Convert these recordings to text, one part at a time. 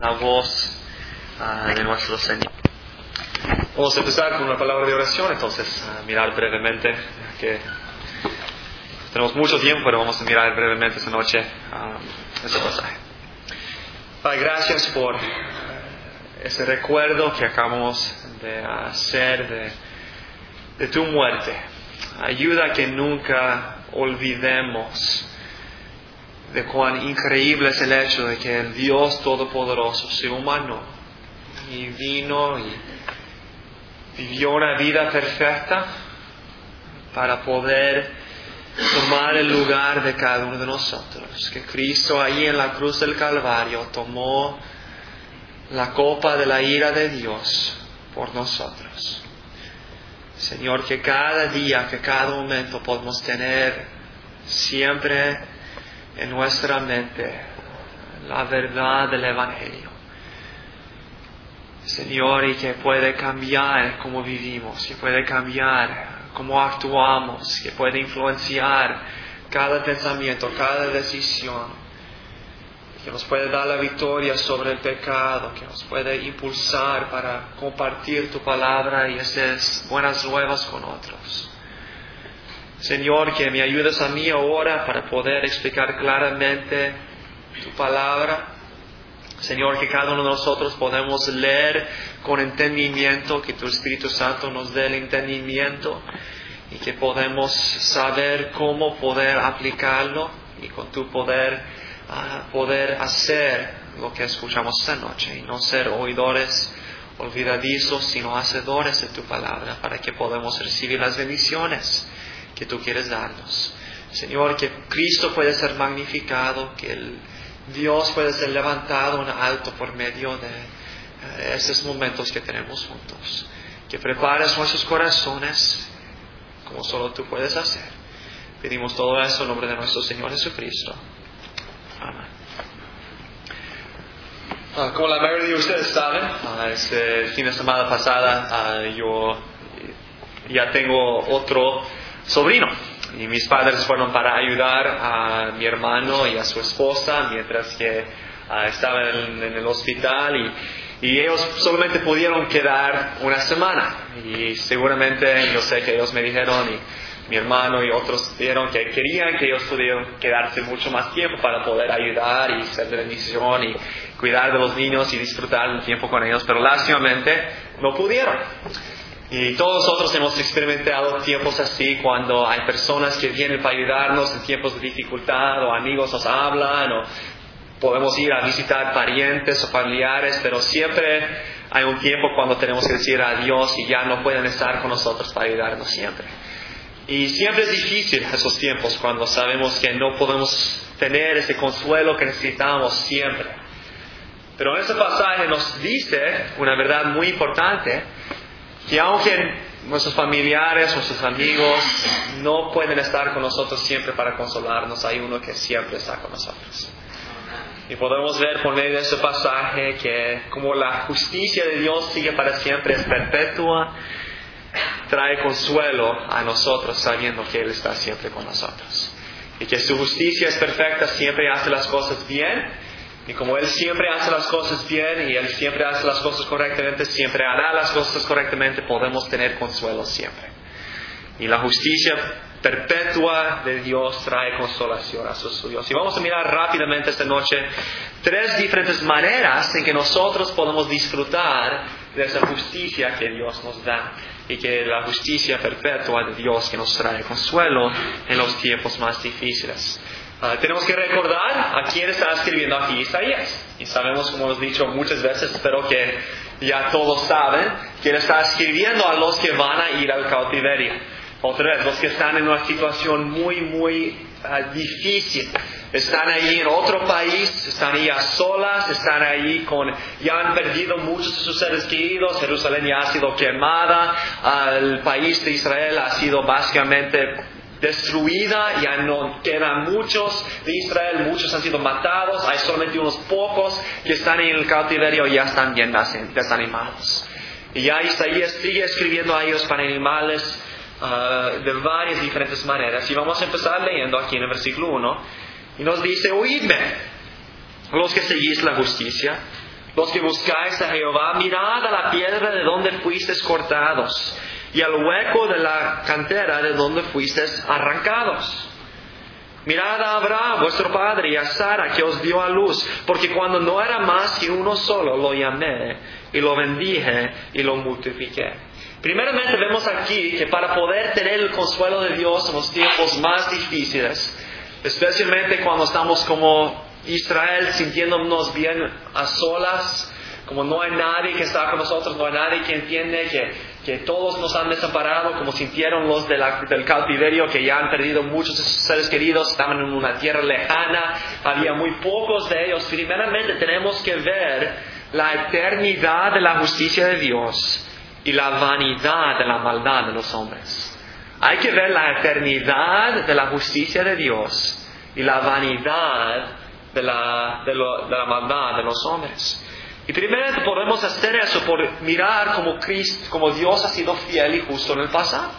La voz de nuestro Señor. Vamos a empezar con una palabra de oración, entonces mirar brevemente, que tenemos mucho tiempo, pero vamos a mirar brevemente esta noche ese pasaje. Padre, gracias por ese recuerdo que acabamos de hacer de tu muerte. Ayuda a que nunca olvidemos de cuán increíble es el hecho de que el Dios Todopoderoso se humano y vino y vivió una vida perfecta para poder tomar el lugar de cada uno de nosotros. Que Cristo ahí en la cruz del Calvario tomó la copa de la ira de Dios por nosotros. Señor, que cada día, que cada momento podamos tener siempre en nuestra mente la verdad del Evangelio. Señor, y que puede cambiar cómo vivimos, que puede cambiar cómo actuamos, que puede influenciar cada pensamiento, cada decisión, que nos puede dar la victoria sobre el pecado, que nos puede impulsar para compartir tu palabra y hacer buenas nuevas con otros. Señor, que me ayudes a mí ahora para poder explicar claramente tu palabra. Señor, que cada uno de nosotros podamos leer con entendimiento, que tu Espíritu Santo nos dé el entendimiento y que podemos saber cómo poder aplicarlo y con tu poder hacer lo que escuchamos esta noche y no ser oidores olvidadizos, sino hacedores de tu palabra para que podamos recibir las bendiciones que tú quieres darnos. Señor, que Cristo puede ser magnificado, que el Dios puede ser levantado en alto por medio de estos momentos que tenemos juntos. Que prepares nuestros corazones como solo tú puedes hacer. Pedimos todo eso en nombre de nuestro Señor Jesucristo. Amén. Como la mayoría de ustedes saben, este fin de semana pasada yo ya tengo otro sobrino y mis padres fueron para ayudar a mi hermano y a su esposa mientras que estaban en el hospital y ellos solamente pudieron quedar una semana y seguramente yo sé que ellos me dijeron y mi hermano y otros dijeron que querían que ellos pudieran quedarse mucho más tiempo para poder ayudar y ser de bendición y cuidar de los niños y disfrutar el tiempo con ellos, pero lástimamente no pudieron. Y todos nosotros hemos experimentado tiempos así cuando hay personas que vienen para ayudarnos en tiempos de dificultad o amigos nos hablan o podemos ir a visitar parientes o familiares, pero siempre hay un tiempo cuando tenemos que decir adiós y ya no pueden estar con nosotros para ayudarnos siempre. Y siempre es difícil esos tiempos cuando sabemos que no podemos tener ese consuelo que necesitamos siempre. Pero en ese pasaje nos dice una verdad muy importante, que aunque nuestros familiares, nuestros amigos no pueden estar con nosotros siempre para consolarnos, hay uno que siempre está con nosotros. Y podemos ver por medio de este pasaje que como la justicia de Dios sigue para siempre, es perpetua, trae consuelo a nosotros sabiendo que Él está siempre con nosotros. Y que su justicia es perfecta, siempre hace las cosas bien. Y como Él siempre hace las cosas bien y Él siempre hace las cosas correctamente, siempre hará las cosas correctamente, podemos tener consuelo siempre. Y la justicia perpetua de Dios trae consolación a sus suyos. Y vamos a mirar rápidamente esta noche 3 diferentes maneras en que nosotros podemos disfrutar de esa justicia que Dios nos da. Y que la justicia perpetua de Dios que nos trae consuelo en los tiempos más difíciles. Tenemos que recordar a quién está escribiendo aquí Isaías. Y sabemos, como hemos dicho muchas veces, espero que ya todos saben, que él está escribiendo a los que van a ir al cautiverio. Otra vez, los que están en una situación muy difícil. Están ahí en otro país, están ahí a solas, están ahí ya han perdido muchos de sus seres queridos, Jerusalén ya ha sido quemada, el país de Israel ha sido básicamente destruida, ya no quedan muchos de Israel, muchos han sido matados, hay solamente unos pocos que están en el cautiverio y ya están bien desanimados. Y ya Isaías sigue escribiendo a ellos para animales de varias diferentes maneras. Y vamos a empezar leyendo aquí en el versículo 1 y nos dice: oídme, los que seguís la justicia, los que buscáis a Jehová, mirad a la piedra de donde fuisteis cortados, y al hueco de la cantera de donde fuisteis arrancados. Mirad a Abraham, vuestro padre, y a Sara, que os dio a luz, porque cuando no era más que uno solo, lo llamé, y lo bendije, y lo multipliqué. Primeramente vemos aquí que para poder tener el consuelo de Dios en los tiempos más difíciles, especialmente cuando estamos como Israel sintiéndonos bien a solas, como no hay nadie que está con nosotros, no hay nadie que entiende que todos nos han desamparado, como sintieron los del cautiverio, que ya han perdido muchos de sus seres queridos, estaban en una tierra lejana, había muy pocos de ellos. Primeramente tenemos que ver la eternidad de la justicia de Dios y la vanidad de la maldad de los hombres. Hay que ver la eternidad de la justicia de Dios y la vanidad de la maldad de los hombres. Y primero podemos hacer eso por mirar como Dios ha sido fiel y justo en el pasado.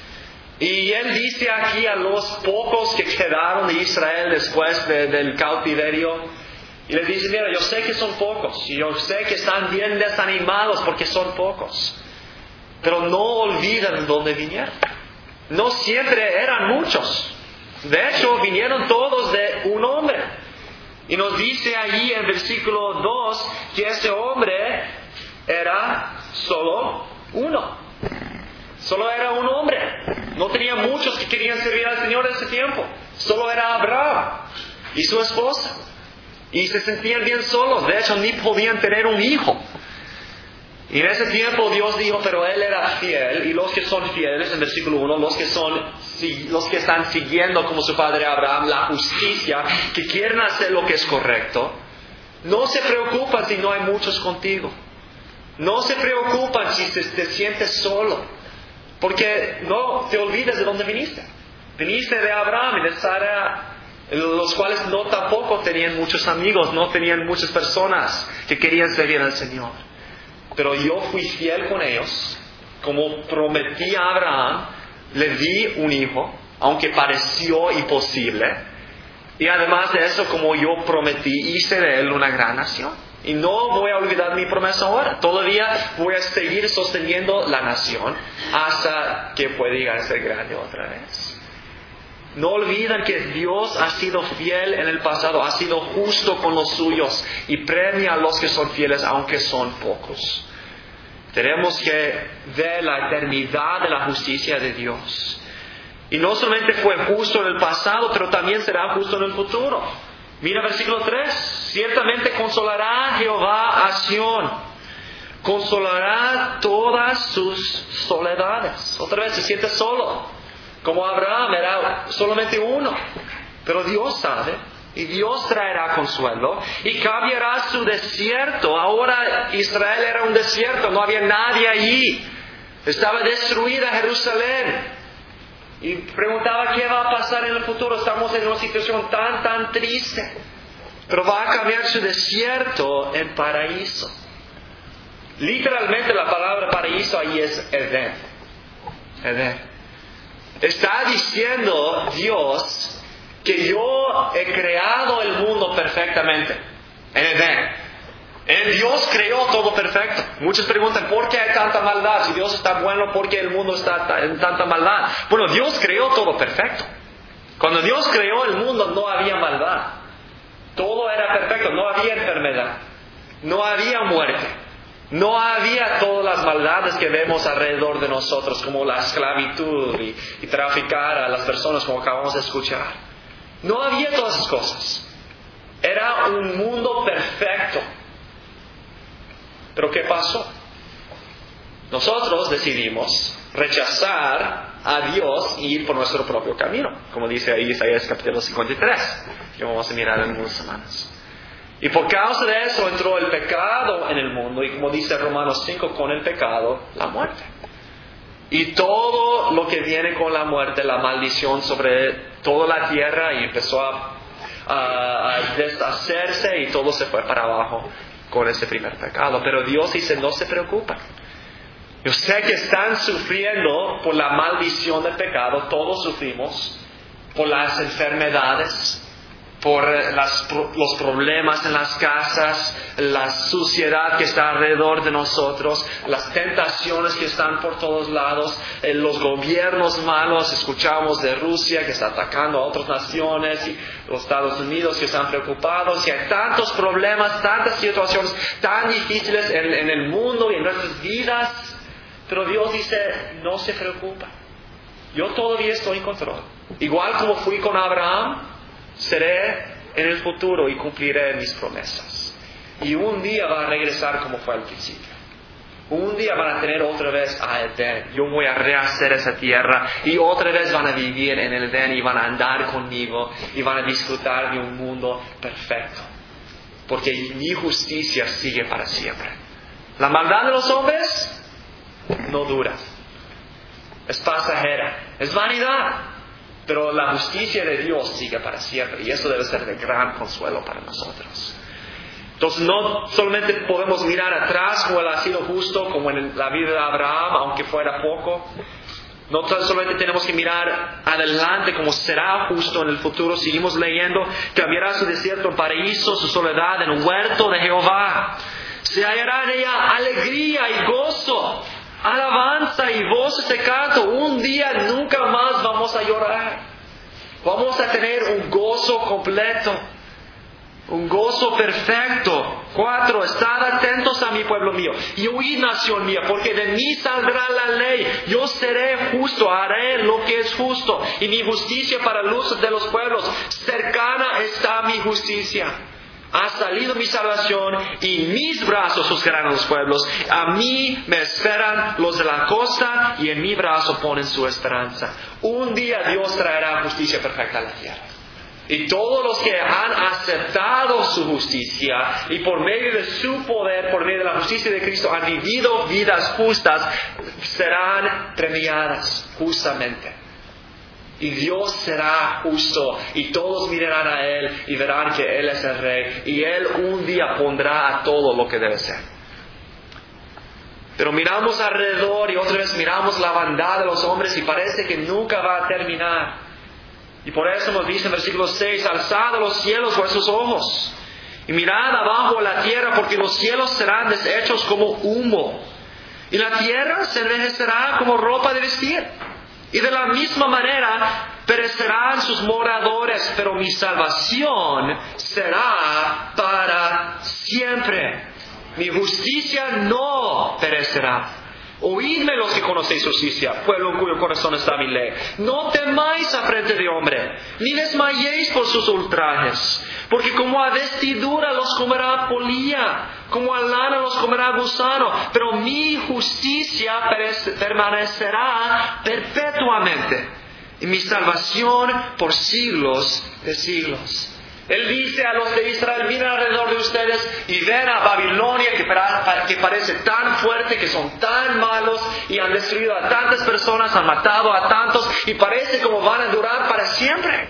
Y Él dice aquí a los pocos que quedaron de Israel después del cautiverio, y les dice, mira, yo sé que son pocos, y yo sé que están bien desanimados porque son pocos, pero no olviden de dónde vinieron. No siempre eran muchos. De hecho, vinieron todos de un hombre. Y nos dice allí en versículo 2 que ese hombre era solo uno. Solo era un hombre. No tenía muchos que querían servir al Señor en ese tiempo. Solo era Abraham y su esposa. Y se sentían bien solos. De hecho, ni podían tener un hijo. Y en ese tiempo Dios dijo, pero Él era fiel, y los que son fieles, en versículo 1, los que están siguiendo como su padre Abraham la justicia, que quieren hacer lo que es correcto, no se preocupan si no hay muchos contigo. No se preocupan si te sientes solo, porque no te olvides de dónde viniste. Viniste de Abraham y de Sara, los cuales no tampoco tenían muchos amigos, no tenían muchas personas que querían servir al Señor. Pero yo fui fiel con ellos, como prometí a Abraham, le di un hijo, aunque pareció imposible. Y además de eso, como yo prometí, hice de él una gran nación. Y no voy a olvidar mi promesa ahora. Todavía voy a seguir sosteniendo la nación hasta que pueda llegar a ser grande otra vez. No olviden que Dios ha sido fiel en el pasado, ha sido justo con los suyos y premia a los que son fieles aunque son pocos. Tenemos que ver la eternidad de la justicia de Dios. Y no solamente fue justo en el pasado, pero también será justo en el futuro. Mira versículo 3. Ciertamente consolará Jehová a Sión. Consolará todas sus soledades. Otra vez se siente solo. Como Abraham era solamente uno. Pero Dios sabe. Y Dios traerá consuelo. Y cambiará su desierto. Ahora Israel era un desierto. No había nadie allí. Estaba destruida Jerusalén. Y preguntaba qué va a pasar en el futuro. Estamos en una situación tan triste. Pero va a cambiar su desierto en paraíso. Literalmente la palabra paraíso ahí es Edén. Edén. Está diciendo Dios que yo he creado el mundo perfectamente. En Edén. Dios creó todo perfecto. Muchos preguntan, ¿por qué hay tanta maldad? Si Dios está bueno, ¿por qué el mundo está en tanta maldad? Bueno, Dios creó todo perfecto. Cuando Dios creó el mundo no había maldad. Todo era perfecto. No había enfermedad. No había muerte. No había todas las maldades que vemos alrededor de nosotros, como la esclavitud y traficar a las personas, como acabamos de escuchar. No había todas esas cosas. Era un mundo perfecto. ¿Pero qué pasó? Nosotros decidimos rechazar a Dios y ir por nuestro propio camino, como dice ahí Isaías capítulo 53, que vamos a mirar en unas semanas. Y por causa de eso entró el pecado en el mundo, y como dice Romanos 5, con el pecado, la muerte. Y todo lo que viene con la muerte, la maldición sobre toda la tierra, y empezó a deshacerse, y todo se fue para abajo con ese primer pecado. Pero Dios dice, no se preocupen. Yo sé que están sufriendo por la maldición del pecado, todos sufrimos, por las enfermedades, por los problemas en las casas, la suciedad que está alrededor de nosotros, las tentaciones que están por todos lados, los gobiernos malos. Escuchamos de Rusia que está atacando a otras naciones y los Estados Unidos que están preocupados, y hay tantos problemas, tantas situaciones tan difíciles en el mundo y en nuestras vidas. Pero Dios dice, no se preocupa, yo todavía estoy en control. Igual como fui con Abraham, seré en el futuro y cumpliré mis promesas. Y un día va a regresar como fue al principio. Un día van a tener otra vez a Edén. Yo voy a rehacer esa tierra y otra vez van a vivir en el Edén y van a andar conmigo y van a disfrutar de un mundo perfecto. Porque mi justicia sigue para siempre. La maldad de los hombres no dura. Es pasajera. Es vanidad. Pero la justicia de Dios sigue para siempre. Y eso debe ser de gran consuelo para nosotros. Entonces no solamente podemos mirar atrás como Él ha sido justo, como en la vida de Abraham, aunque fuera poco. No solamente tenemos que mirar adelante como será justo en el futuro. Seguimos leyendo, cambiará su desierto en paraíso, su soledad en un huerto de Jehová. Se hallará en ella alegría y gozo, alabanza y voces de canto. Un día nunca más vamos a llorar. Vamos a tener un gozo completo, un gozo perfecto. 4. Estad atentos a mi pueblo mío y oíd, nación mía, porque de mí saldrá la ley. Yo seré justo, haré lo que es justo, y mi justicia para luz de los pueblos. Cercana está mi justicia. Ha salido mi salvación y mis brazos juzgarán a los pueblos. A mí me esperan los de la costa y en mi brazo ponen su esperanza. Un día Dios traerá justicia perfecta a la tierra. Y todos los que han aceptado su justicia y por medio de su poder, por medio de la justicia de Cristo, han vivido vidas justas, serán premiadas justamente. Y Dios será justo y todos mirarán a Él y verán que Él es el Rey. Y Él un día pondrá a todo lo que debe ser. Pero miramos alrededor y otra vez miramos la bondad de los hombres y parece que nunca va a terminar. Y por eso nos dice en versículo 6, alzad a los cielos vuestros ojos y mirad abajo a la tierra, porque los cielos serán deshechos como humo y la tierra se envejecerá como ropa de vestir. Y de la misma manera perecerán sus moradores, pero mi salvación será para siempre. Mi justicia no perecerá. Oídme los que conocéis justicia, pueblo en cuyo corazón está mi ley. No temáis a frente de hombre, ni desmayéis por sus ultrajes. Porque como a vestidura los comerá polilla, como a lana los comerá gusano. Pero mi justicia permanecerá perpetuamente, y mi salvación por siglos de siglos. Él dice a los de Israel, miren alrededor de ustedes y ven a Babilonia que parece tan fuerte, que son tan malos y han destruido a tantas personas, han matado a tantos y parece como van a durar para siempre.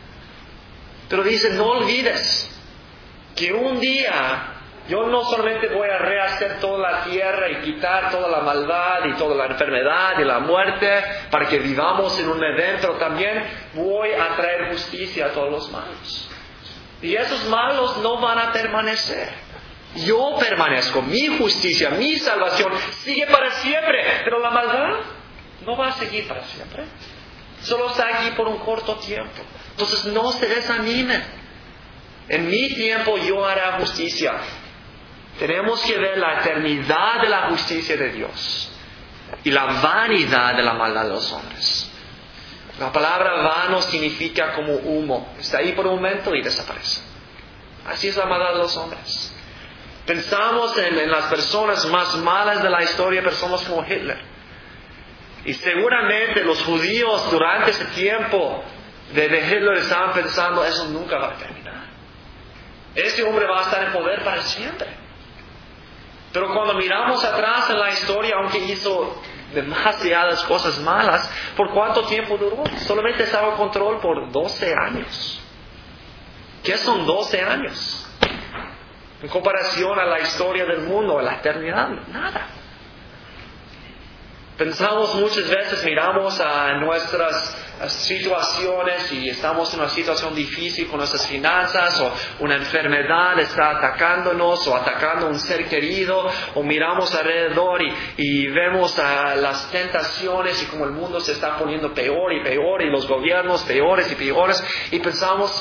Pero dice, no olvides que un día yo no solamente voy a rehacer toda la tierra y quitar toda la maldad y toda la enfermedad y la muerte para que vivamos en un Edén, pero también voy a traer justicia a todos los malos. Y esos malos no van a permanecer. Yo permanezco, mi justicia, mi salvación sigue para siempre. Pero la maldad no va a seguir para siempre. Solo está aquí por un corto tiempo. Entonces no se desanimen. En mi tiempo yo haré justicia. Tenemos que ver la eternidad de la justicia de Dios y la vanidad de la maldad de los hombres. La palabra vano significa como humo. Está ahí por un momento y desaparece. Así es la maldad de los hombres. Pensamos en las personas más malas de la historia, personas como Hitler. Y seguramente los judíos durante ese tiempo de Hitler estaban pensando, eso nunca va a terminar. Ese hombre va a estar en poder para siempre. Pero cuando miramos atrás en la historia, aunque hizo demasiadas cosas malas, ¿por cuánto tiempo duró? Solamente estaba en control por 12 años. ¿Qué son 12 años? En comparación a la historia del mundo, a la eternidad, nada. Pensamos muchas veces, miramos a nuestras situaciones y estamos en una situación difícil con nuestras finanzas, o una enfermedad está atacándonos o atacando a un ser querido, o miramos alrededor y vemos las tentaciones y cómo el mundo se está poniendo peor y peor y los gobiernos peores y peores, y pensamos,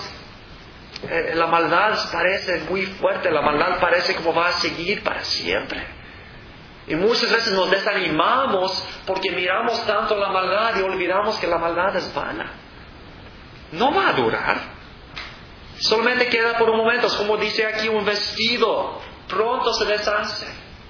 la maldad parece muy fuerte, la maldad parece como va a seguir para siempre. Y muchas veces nos desanimamos porque miramos tanto la maldad y olvidamos que la maldad es vana. No va a durar. Solamente queda por un momento. Es como dice aquí, un vestido. Pronto se deshace.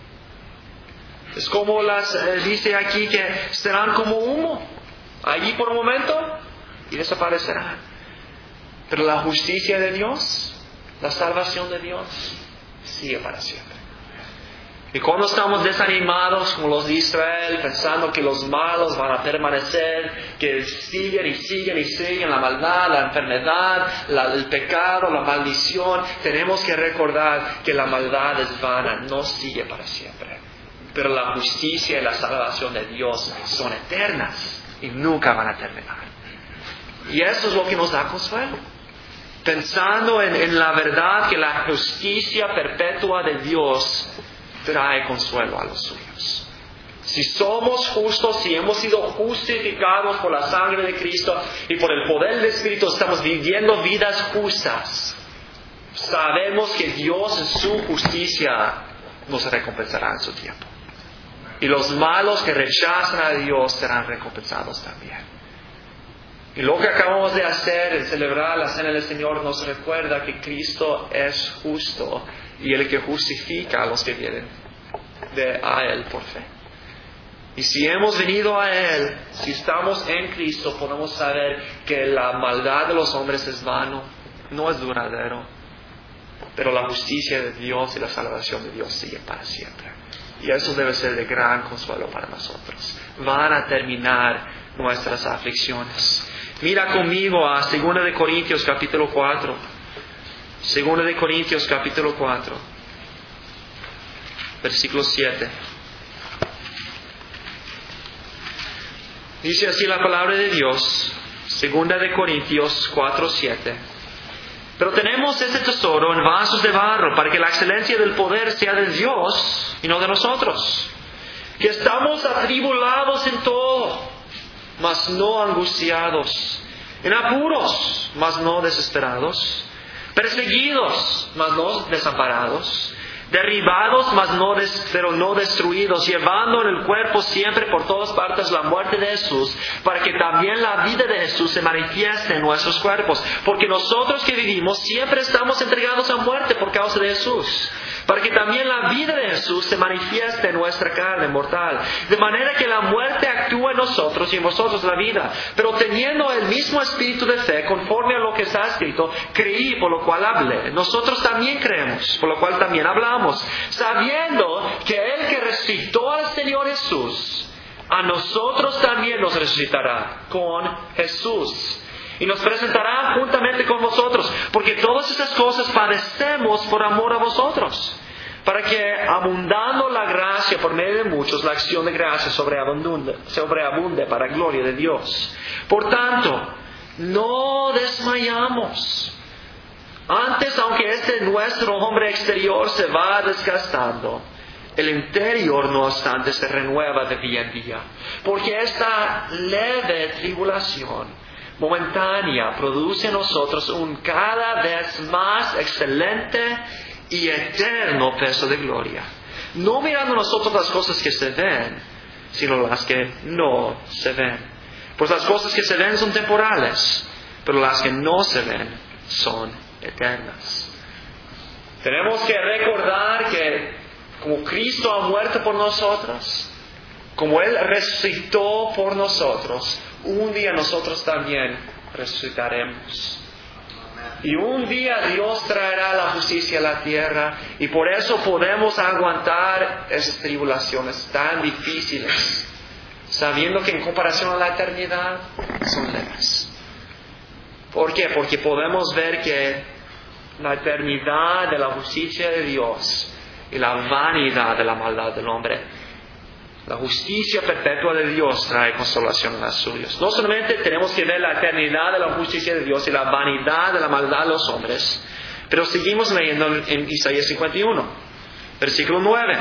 Es como dice aquí que serán como humo. Allí por un momento y desaparecerán. Pero la justicia de Dios, la salvación de Dios, sigue para siempre. Y cuando estamos desanimados como los de Israel, pensando que los malos van a permanecer, que siguen y siguen y siguen la maldad, la enfermedad, el pecado, la maldición, tenemos que recordar que la maldad es vana, no sigue para siempre. Pero la justicia y la salvación de Dios son eternas y nunca van a terminar. Y eso es lo que nos da consuelo. Pensando en la verdad que la justicia perpetua de Dios trae consuelo a los suyos. Si somos justos, si hemos sido justificados por la sangre de Cristo y por el poder del Espíritu, estamos viviendo vidas justas. Sabemos que Dios en su justicia nos recompensará en su tiempo. Y los malos que rechazan a Dios serán recompensados también. Y lo que acabamos de hacer, en celebrar la Cena del Señor, nos recuerda que Cristo es justo y el que justifica a los que vienen a Él por fe. Y si hemos venido a Él, si estamos en Cristo, podemos saber que la maldad de los hombres es vano, no es duradero, pero la justicia de Dios y la salvación de Dios sigue para siempre. Y eso debe ser de gran consuelo para nosotros. Van a terminar nuestras aflicciones. Mira conmigo a 2 de Corintios capítulo 4. 2 de Corintios capítulo 4. Versículo 7. Dice así la palabra de Dios. 2 de Corintios 4, 7. Pero tenemos este tesoro en vasos de barro para que la excelencia del poder sea de Dios y no de nosotros. Que estamos atribulados en todo, mas no angustiados, en apuros, mas no desesperados, perseguidos, mas no desamparados, derribados, pero no destruidos, llevando en el cuerpo siempre por todas partes la muerte de Jesús, para que también la vida de Jesús se manifieste en nuestros cuerpos. Porque nosotros que vivimos siempre estamos entregados a muerte por causa de Jesús, para que también la vida de Jesús se manifieste en nuestra carne mortal. De manera que la muerte actúa en nosotros y en vosotros la vida. Pero teniendo el mismo espíritu de fe, conforme a lo que está escrito, creí, por lo cual hablé. Nosotros también creemos, por lo cual también hablamos, sabiendo que el que resucitó al Señor Jesús, a nosotros también nos resucitará con Jesús. Y nos presentará juntamente con vosotros, porque todas estas cosas padecemos por amor a vosotros, para que, abundando la gracia por medio de muchos, la acción de gracia sobreabunde para gloria de Dios. Por tanto, no desmayamos. Antes, aunque nuestro hombre exterior se va desgastando, el interior, no obstante, se renueva de día en día, porque esta leve tribulación momentánea produce en nosotros un cada vez más excelente y eterno peso de gloria, no mirando nosotros las cosas que se ven, sino las que no se ven. Pues las cosas que se ven son temporales, pero las que no se ven son eternas. Tenemos que recordar que como Cristo ha muerto por nosotros, como Él resucitó por nosotros, un día nosotros también resucitaremos. Y un día Dios traerá la justicia a la tierra, y por eso podemos aguantar esas tribulaciones tan difíciles, sabiendo que en comparación a la eternidad son leves. ¿Por qué? Porque podemos ver que la eternidad de la justicia de Dios y la vanidad de la maldad del hombre La justicia perpetua de Dios trae consolación a los suyos. No solamente tenemos que ver la eternidad de la justicia de Dios y la vanidad de la maldad de los hombres, pero seguimos leyendo en Isaías 51, versículo 9.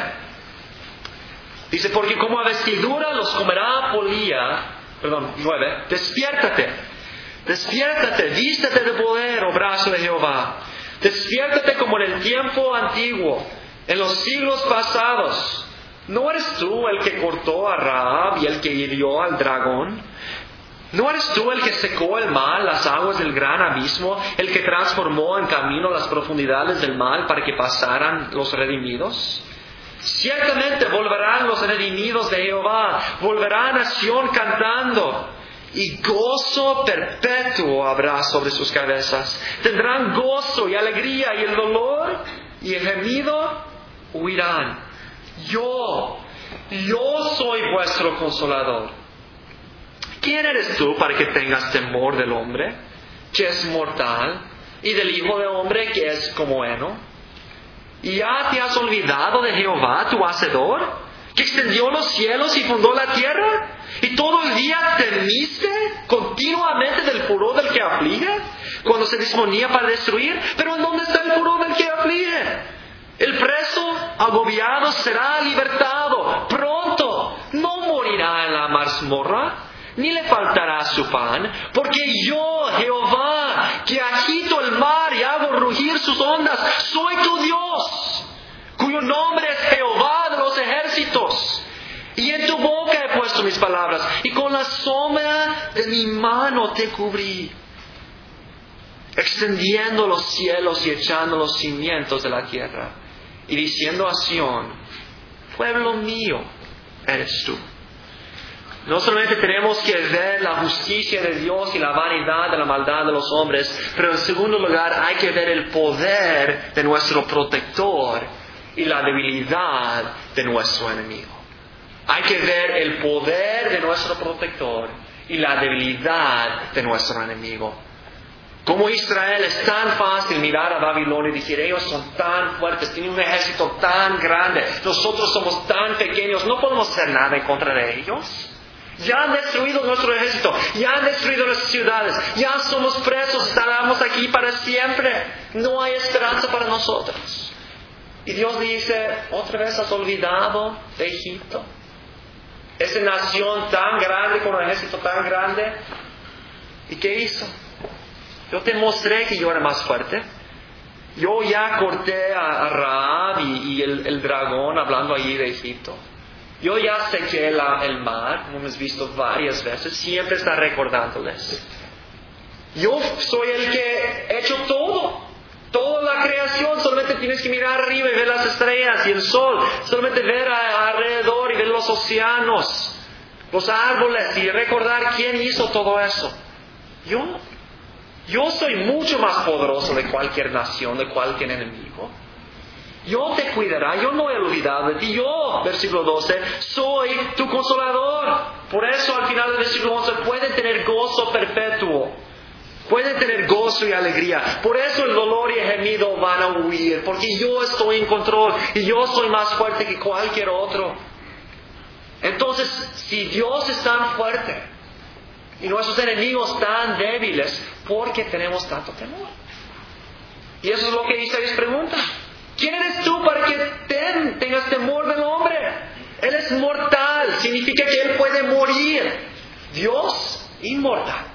Dice, porque como a vestidura los comerá polilla. 9. Despiértate, vístete de poder, oh brazo de Jehová. Despiértate como en el tiempo antiguo, en los siglos pasados. ¿No eres tú el que cortó a Rahab y el que hirió al dragón? ¿No eres tú el que secó el mar, las aguas del gran abismo, el que transformó en camino las profundidades del mar para que pasaran los redimidos? Ciertamente volverán los redimidos de Jehová, volverá nación cantando, y gozo perpetuo habrá sobre sus cabezas. Tendrán gozo y alegría, y el dolor y el gemido huirán. Yo soy vuestro consolador. ¿Quién eres tú para que tengas temor del hombre, que es mortal, y del hijo de hombre, que es como heno? ¿Y ya te has olvidado de Jehová, tu Hacedor, que extendió los cielos y fundó la tierra? ¿Y todo el día temiste continuamente del furor del que aflige, cuando se disponía para destruir? ¿Pero en dónde está el furor del que aflige? El preso agobiado será libertado pronto, no morirá en la mazmorra, ni le faltará su pan, porque yo, Jehová, que agito el mar y hago rugir sus ondas, soy tu Dios, cuyo nombre es Jehová de los ejércitos. Y en tu boca he puesto mis palabras, y con la sombra de mi mano te cubrí, extendiendo los cielos y echando los cimientos de la tierra, y diciendo a Sión, pueblo mío eres tú. No solamente tenemos que ver la justicia de Dios y la vanidad de la maldad de los hombres, pero en segundo lugar hay que ver el poder de nuestro protector y la debilidad de nuestro enemigo. Hay que ver el poder de nuestro protector y la debilidad de nuestro enemigo. Como Israel es tan fácil mirar a Babilonia y decir, ellos son tan fuertes, tienen un ejército tan grande, nosotros somos tan pequeños, no podemos hacer nada en contra de ellos. Ya han destruido nuestro ejército, ya han destruido nuestras ciudades, ya somos presos, estaremos aquí para siempre, no hay esperanza para nosotros. Y Dios dice, ¿otra vez has olvidado de Egipto? Esa nación tan grande, con un ejército tan grande. ¿Y qué hizo? Yo te mostré que yo era más fuerte. Yo ya corté a Rahab y el dragón hablando allí de Egipto. Yo ya sequé el mar, como hemos visto varias veces, siempre está recordándoles. Yo soy el que he hecho toda la creación, solamente tienes que mirar arriba y ver las estrellas y el sol, solamente ver alrededor y ver los océanos, los árboles y recordar quién hizo todo eso. Yo soy mucho más poderoso de cualquier nación, de cualquier enemigo. Yo te cuidaré, yo no he olvidado de ti. Yo, versículo 12, soy tu consolador. Por eso al final del versículo 11 pueden tener gozo perpetuo. Pueden tener gozo y alegría. Por eso el dolor y el gemido van a huir. Porque yo estoy en control y yo soy más fuerte que cualquier otro. Entonces, si Dios es tan fuerte y nuestros enemigos tan débiles, ¿por qué tenemos tanto temor? Y eso es lo que Isaías pregunta. ¿Quién eres tú para que tengas temor del hombre? Él es mortal, significa que Él puede morir. Dios, inmortal.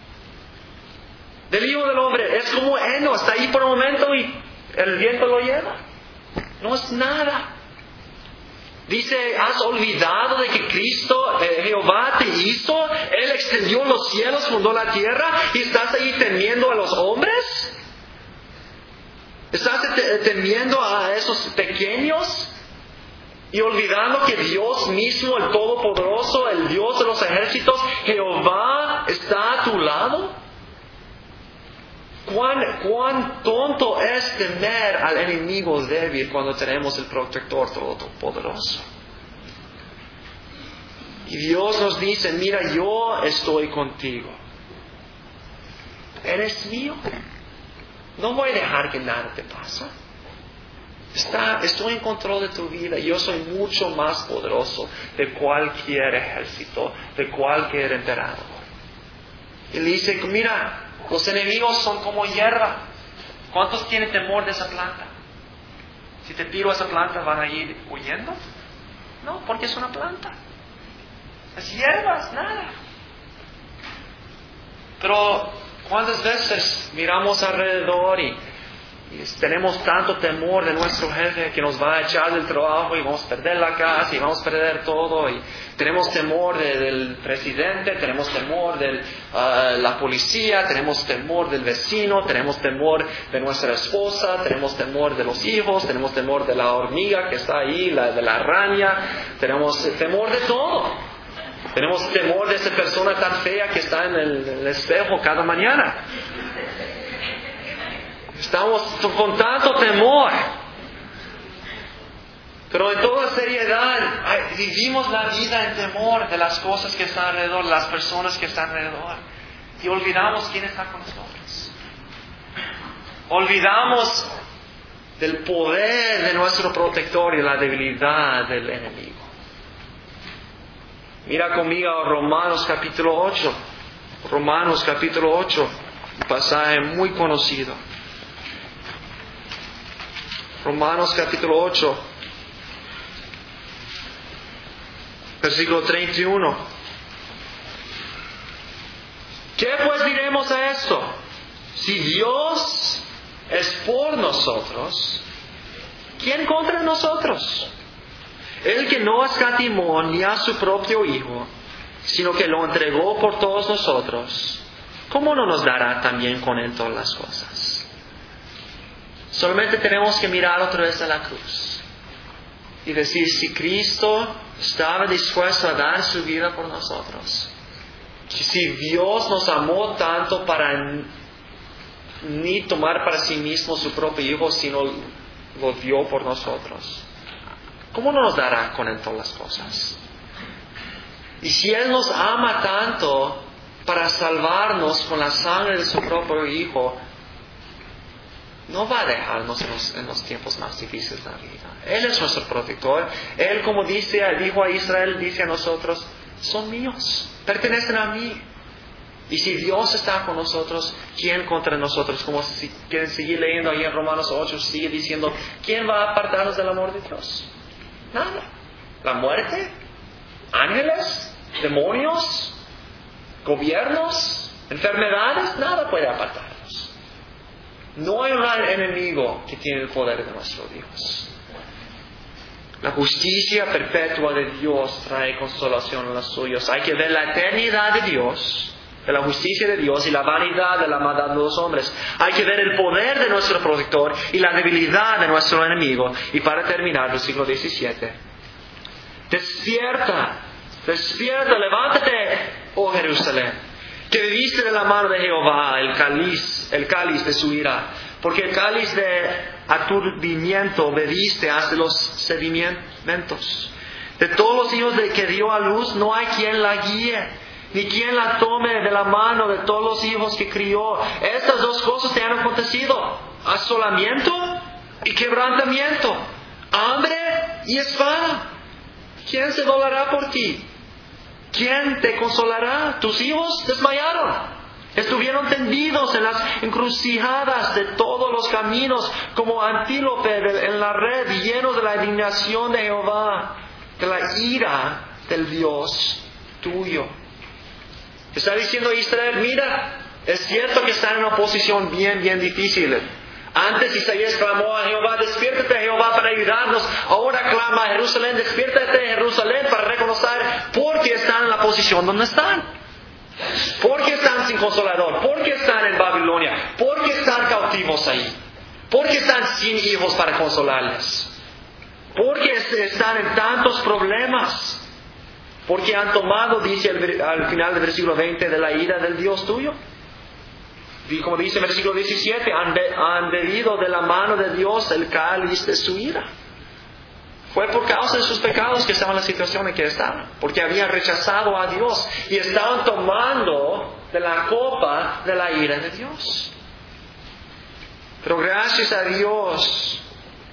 Del Hijo del Hombre, es como heno, está ahí por un momento y el viento lo lleva. No es nada. Dice, ¿has olvidado de que Cristo, Jehová, te hizo? Él extendió los cielos, fundó la tierra y estás ahí temiendo a los hombres. ¿Estás temiendo a esos pequeños y olvidando que Dios mismo, el Todopoderoso, el Dios de los ejércitos, Jehová, está a tu lado? ¿Cuán tonto es temer al enemigo débil cuando tenemos el protector todopoderoso? Y Dios nos dice, mira, yo estoy contigo. Eres mío. No voy a dejar que nada te pase. Estoy en control de tu vida. Yo soy mucho más poderoso de cualquier ejército, de cualquier emperador. Y le dice, mira, los enemigos son como hierba. ¿Cuántos tienen temor de esa planta? Si te tiro a esa planta, ¿van a ir huyendo? No, porque es una planta. Las hierbas, nada. Pero ¿cuántas veces miramos alrededor y tenemos tanto temor de nuestro jefe que nos va a echar del trabajo y vamos a perder la casa y vamos a perder todo? Y tenemos temor del presidente, tenemos temor de la policía, tenemos temor del vecino, tenemos temor de nuestra esposa, tenemos temor de los hijos, tenemos temor de la hormiga que está ahí, de la araña, tenemos temor de todo. Tenemos temor de esa persona tan fea que está en el espejo cada mañana. Estamos con tanto temor. Pero en toda seriedad, vivimos la vida en temor de las cosas que están alrededor, las personas que están alrededor. Y olvidamos quién está con nosotros. Olvidamos del poder de nuestro protector y la debilidad del enemigo. Mira conmigo a Romanos capítulo 8. Romanos capítulo 8, un pasaje muy conocido. Romanos capítulo 8, versículo 31. ¿Qué pues diremos a esto? Si Dios es por nosotros, ¿quién contra nosotros? El que no escatimó ni a su propio Hijo, sino que lo entregó por todos nosotros, ¿cómo no nos dará también con Él todas las cosas? Solamente tenemos que mirar otra vez a la cruz y decir, si Cristo estaba dispuesto a dar su vida por nosotros, si Dios nos amó tanto para ni tomar para sí mismo su propio Hijo, sino lo dio por nosotros, ¿cómo no nos dará con Él todas las cosas? Y si Él nos ama tanto para salvarnos con la sangre de su propio Hijo, no va a dejarnos en los tiempos más difíciles de la vida. Él es nuestro protector. Él, como dijo a Israel, dice a nosotros, son míos, pertenecen a mí. Y si Dios está con nosotros, ¿quién contra nosotros? Como si quieren seguir leyendo ahí en Romanos 8, sigue diciendo, ¿quién va a apartarnos del amor de Dios? Nada. La muerte, ángeles, demonios, gobiernos, enfermedades, nada puede apartarnos. No hay un enemigo que tiene el poder de nuestro Dios. La justicia perpetua de Dios trae consolación a los suyos. Hay que ver la eternidad de Dios, de la justicia de Dios y la vanidad de la maldad de los hombres. Hay que ver el poder de nuestro protector y la debilidad de nuestro enemigo. Y para terminar, versículo 17. Despierta, despierta, levántate, oh Jerusalén, que bebiste de la mano de Jehová el cáliz de su ira, porque el cáliz de aturdimiento bebiste hasta los sedimentos. De todos los hijos de que dio a luz, no hay quien la guíe, ni quien la tome de la mano de todos los hijos que crió. Estas dos cosas te han acontecido: asolamiento y quebrantamiento, hambre y espada. ¿Quién se dolerá por ti? ¿Quién te consolará? Tus hijos desmayaron, estuvieron tendidos en las encrucijadas de todos los caminos, como antílope en la red, llenos de la indignación de Jehová, de la ira del Dios tuyo. Está diciendo Israel, mira, es cierto que están en una posición bien difícil. Antes Isaías clamó a Jehová, despiértate Jehová para ayudarnos. Ahora clama a Jerusalén, despiértate Jerusalén para reconocer por qué están en la posición donde están. ¿Por qué están sin consolador? ¿Por qué están en Babilonia? ¿Por qué están cautivos ahí? ¿Por qué están sin hijos para consolarles? ¿Por qué están en tantos problemas? Porque han tomado, dice al final del versículo 20, de la ira del Dios tuyo. Y como dice el versículo 17, han bebido de la mano de Dios el cáliz de su ira. Fue por causa de sus pecados que estaban en la situación en que estaban, porque habían rechazado a Dios y estaban tomando de la copa de la ira de Dios. Pero gracias a Dios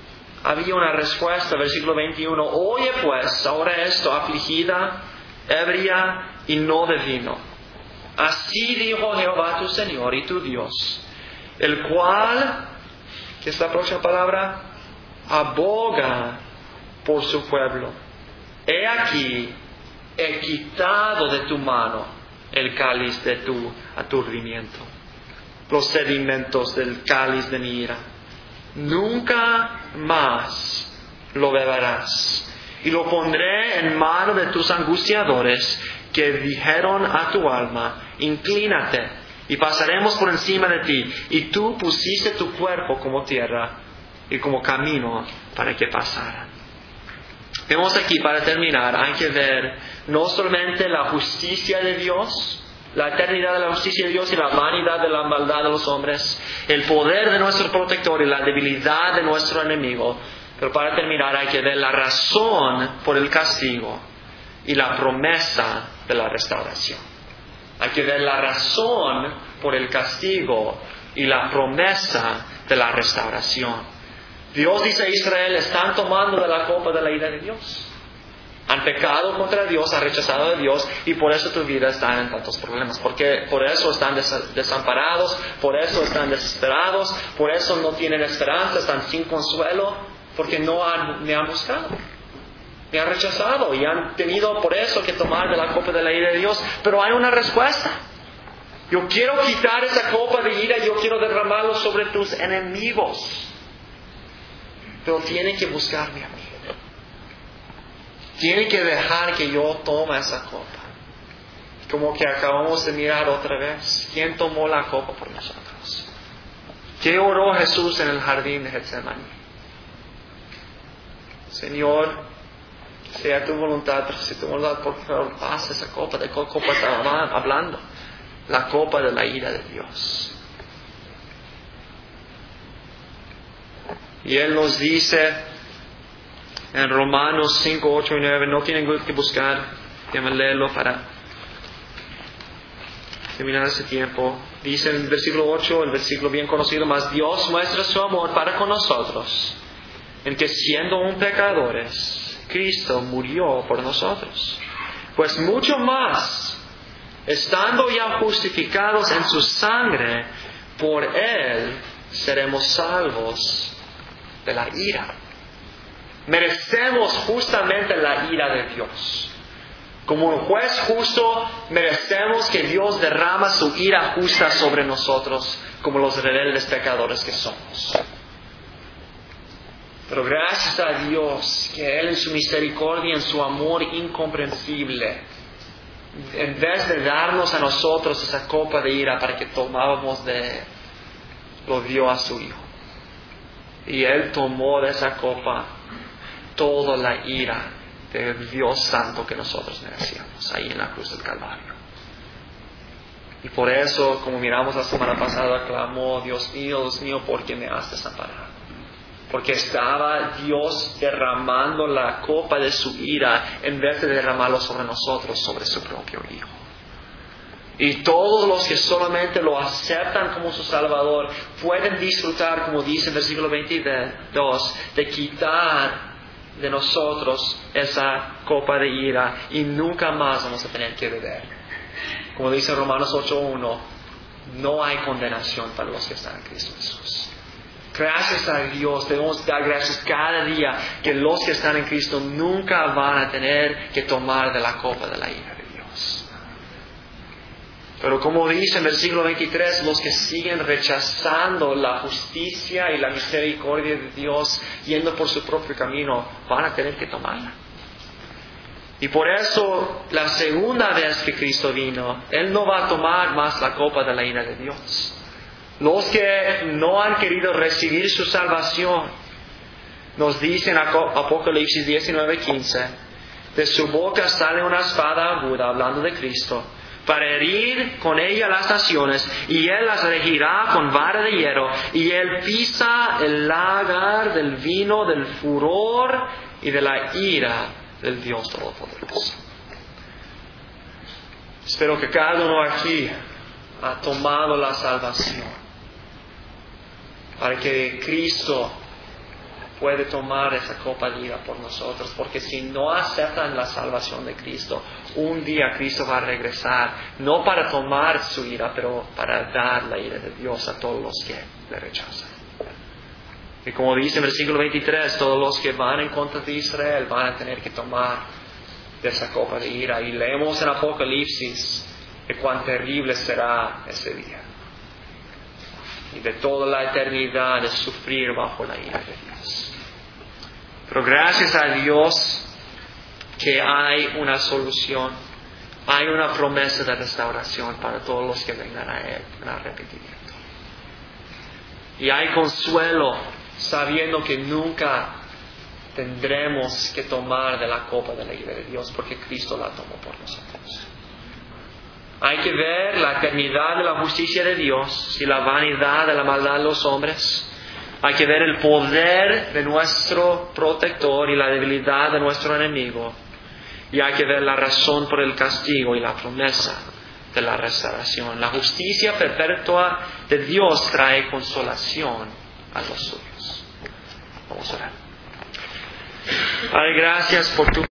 había una respuesta, versículo 21. Oye pues, ahora esto, afligida, ebria y no de vino. Así dijo Jehová tu Señor y tu Dios, el cual, ¿qué es la próxima palabra? Aboga por su pueblo. He aquí, he quitado de tu mano el cáliz de tu aturdimiento, los sedimentos del cáliz de mi ira. Nunca más lo beberás. Y lo pondré en mano de tus angustiadores, que dijeron a tu alma, inclínate, y pasaremos por encima de ti. Y tú pusiste tu cuerpo como tierra y como camino para que pasaran. Vemos aquí, para terminar, hay que ver no solamente la justicia de Dios, la eternidad de la justicia de Dios y la vanidad de la maldad de los hombres, el poder de nuestro protector y la debilidad de nuestro enemigo, pero para terminar hay que ver la razón por el castigo y la promesa de la restauración. Hay que ver la razón por el castigo y la promesa de la restauración. Dios dice a Israel, están tomando de la copa de la ira de Dios. Han pecado contra Dios, han rechazado a Dios, y por eso tu vida está en tantos problemas. Porque por eso están desamparados, por eso están desesperados, por eso no tienen esperanza, están sin consuelo, porque me han buscado. Me han rechazado y han tenido por eso que tomar de la copa de la ira de Dios. Pero hay una respuesta. Yo quiero quitar esa copa de ira, yo quiero derramarlo sobre tus enemigos. Pero tienen que buscarme a mí. Tienen que dejar que yo tome esa copa. Como que acabamos de mirar otra vez. ¿Quién tomó la copa por nosotros? ¿Qué oró Jesús en el jardín de Getsemaní? Señor, sea tu voluntad, pero si tu voluntad, por favor, pasa esa copa. ¿De qué copa estaba hablando? La copa de la ira de Dios. Y Él nos dice en Romanos 5, 8 y 9, no tienen que buscar, déjame leerlo para terminar ese tiempo. Dice en el versículo 8, el versículo bien conocido, mas Dios muestra su amor para con nosotros, en que siendo aún pecadores, Cristo murió por nosotros. Pues mucho más, estando ya justificados en su sangre, por Él seremos salvos de la ira. Merecemos justamente la ira de Dios. Como un juez justo, merecemos que Dios derrama su ira justa sobre nosotros, como los rebeldes pecadores que somos. Pero gracias a Dios, que Él en su misericordia, en su amor incomprensible, en vez de darnos a nosotros esa copa de ira para que tomáramos de Él, lo dio a su Hijo. Y Él tomó de esa copa toda la ira del Dios Santo que nosotros merecíamos ahí en la cruz del Calvario. Y por eso, como miramos la semana pasada, clamó, Dios mío, ¿por qué me has desamparado? Porque estaba Dios derramando la copa de su ira en vez de derramarlo sobre nosotros, sobre su propio Hijo. Y todos los que solamente lo aceptan como su Salvador pueden disfrutar, como dice el versículo 22, de quitar de nosotros esa copa de ira y nunca más vamos a tener que beber. Como dice Romanos 8:1, no hay condenación para los que están en Cristo Jesús. Gracias a Dios, debemos dar gracias cada día que los que están en Cristo nunca van a tener que tomar de la copa de la ira de Dios. Pero como dice en el versículo 23, los que siguen rechazando la justicia y la misericordia de Dios, yendo por su propio camino, van a tener que tomarla. Y por eso, la segunda vez que Cristo vino, Él no va a tomar más la copa de la ira de Dios. Los que no han querido recibir su salvación, nos dice en Apocalipsis 19:15, de su boca sale una espada aguda, hablando de Cristo, para herir con ella las naciones, y Él las regirá con vara de hierro, y Él pisa el lagar del vino del furor y de la ira del Dios Todopoderoso. Espero que cada uno aquí ha tomado la salvación, para que Cristo puede tomar esa copa de ira por nosotros, porque si no aceptan la salvación de Cristo, un día Cristo va a regresar, no para tomar su ira, pero para dar la ira de Dios a todos los que le rechazan. Y como dice en el versículo 23, todos los que van en contra de Israel van a tener que tomar de esa copa de ira. Y leemos en Apocalipsis de cuán terrible será ese día. Y de toda la eternidad de sufrir bajo la ira de Dios. Pero gracias a Dios que hay una solución, hay una promesa de restauración para todos los que vengan a Él en arrepentimiento. Y hay consuelo sabiendo que nunca tendremos que tomar de la copa de la ira de Dios, porque Cristo la tomó por nosotros. Hay que ver la eternidad de la justicia de Dios y la vanidad de la maldad de los hombres. Hay que ver el poder de nuestro protector y la debilidad de nuestro enemigo. Y hay que ver la razón por el castigo y la promesa de la restauración. La justicia perpetua de Dios trae consolación a los suyos. Vamos a orar. Padre, gracias por tu